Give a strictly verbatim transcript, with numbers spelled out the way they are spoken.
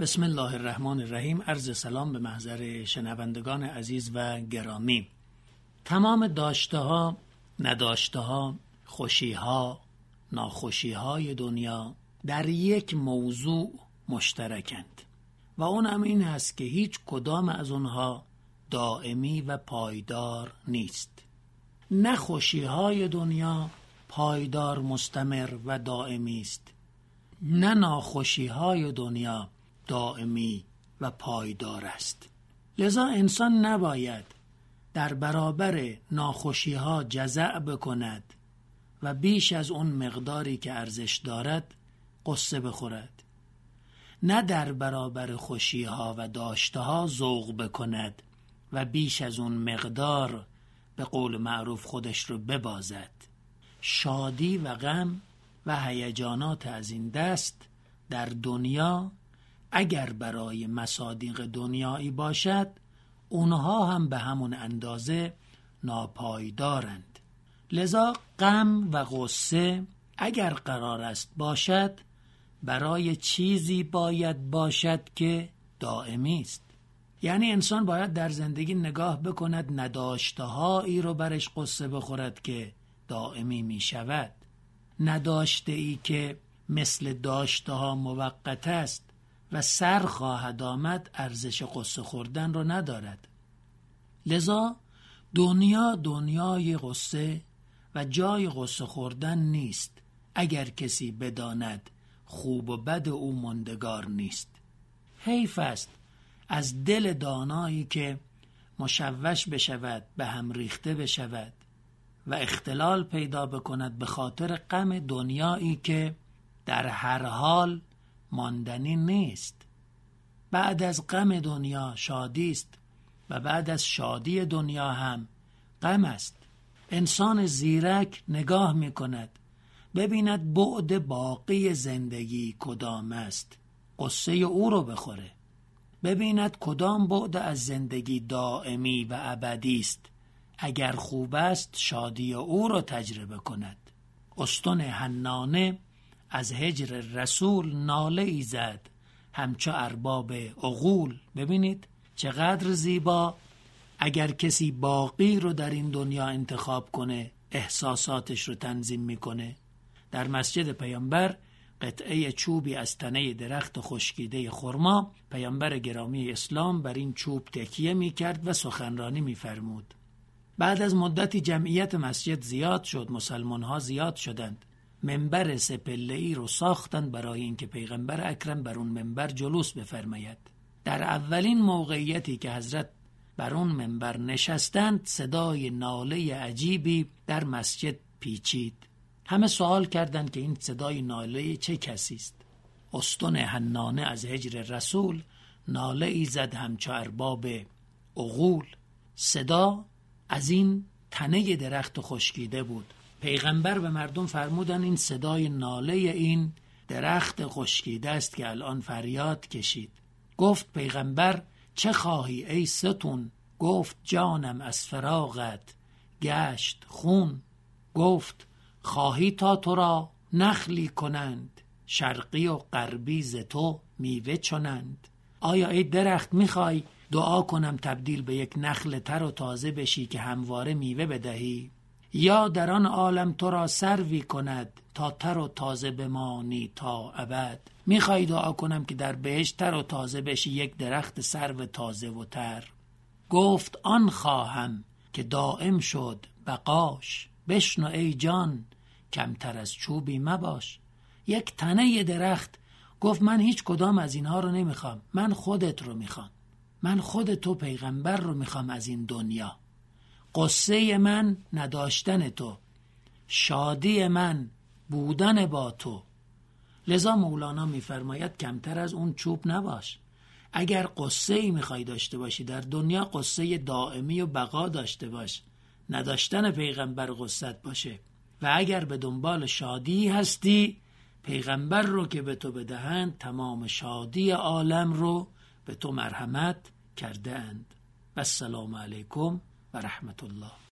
بسم الله الرحمن الرحیم. عرض سلام به محضر شنوندگان عزیز و گرامی. تمام داشته ها، نداشته ها، خوشی ها، ناخوشی های دنیا در یک موضوع مشترکند و اون هم این هست که هیچ کدام از اونها دائمی و پایدار نیست. نه خوشی های دنیا پایدار، مستمر و دائمی است، نه ناخوشی های دنیا دائمی و پایدار است. لذا انسان نباید در برابر ناخوشی ها جزع بکند و بیش از اون مقداری که ارزش دارد قصه بخورد، نه در برابر خوشی ها و داشته ها ذوق بکند و بیش از اون مقدار به قول معروف خودش رو ببازد. شادی و غم و هیجانات از این دست در دنیا اگر برای مصادیق دنیایی باشد، اونها هم به همون اندازه ناپایدارند. لذا غم و غصه اگر قرار است باشد، برای چیزی باید باشد که دائمی است. یعنی انسان باید در زندگی نگاه بکند نداشته هایی رو برش قصه بخورد که دائمی می شود، نداشته ای که مثل داشته ها موقت است و سر خواهد آمد ارزش قصه خوردن رو ندارد. لذا دنیا دنیای قصه و جای قصه خوردن نیست اگر کسی بداند خوب و بد او ماندگار نیست. حیف است از دل دانایی که مشوش بشود، به هم ریخته بشود و اختلال پیدا بکند به خاطر غم دنیایی که در هر حال ماندنی نیست. بعد از غم دنیا شادی است و بعد از شادی دنیا هم غم است. انسان زیرک نگاه می کند ببیند بعد باقی زندگی کدام است، قصه او رو بخوره. ببیند کدام بعد از زندگی دائمی و ابدی است، اگر خوب است شادی او رو تجربه کند. استن حنانه از هجر رسول ناله ای زد، همچو ارباب عقول. ببینید چقدر زیبا. اگر کسی باقی رو در این دنیا انتخاب کنه، احساساتش رو تنظیم میکنه. در مسجد پیامبر قطعه چوبی از تنه درخت خشکیده خرما، پیامبر گرامی اسلام بر این چوب تکیه میکرد و سخنرانی میفرمود. بعد از مدتی جمعیت مسجد زیاد شد، مسلمان ها زیاد شدند. منبر سه‌پله‌ای رو ساختند برای اینکه پیغمبر اکرم بر اون منبر جلوس بفرماید. در اولین موقعیتی که حضرت بر اون منبر نشستند، صدای ناله عجیبی در مسجد پیچید. همه سوال کردند که این صدای ناله چه کسی است؟ استن حنانه از هجر رسول ناله ای زد همچو ارباب عقول. صدا از این تنه درخت خشکیده بود. پیغمبر به مردم فرمودن این صدای ناله این درخت خشکیده است که الان فریاد کشید. گفت پیغمبر چه خواهی ای ستون؟ گفت جانم از فراغت گشت خون. گفت خواهی تا تو را نخلی کنند، شرقی و غربی ز تو میوه چنند. آیا ای درخت میخوای دعا کنم تبدیل به یک نخل تر و تازه بشی که همواره میوه بدهی؟ یا در آن عالم تو را سروی کند تا تر و تازه بمانی تا ابد؟ میخوای دعا کنم که در بهشت تر و تازه بشی، یک درخت سرو تازه و تر؟ گفت آن خواهم که دائم شد بقاش، بشنو ای جان کمتر از چوبی مباش. یک تنه درخت گفت من هیچ کدام از اینها رو نمیخوام، من خودت رو میخوام، من خود تو پیغمبر رو میخوام از این دنیا. قصه من نداشتن تو، شادی من بودن با تو. لذا مولانا میفرماید کمتر از اون چوب نباش. اگر قصه ای میخوای داشته باشی در دنیا، قصه دائمی و بقا داشته باش، نداشتن پیغمبر قصت باشه. و اگر به دنبال شادی هستی، پیغمبر رو که به تو بدهند تمام شادی عالم رو به تو مرحمت کرده اند. و السلام علیکم و رحمت الله.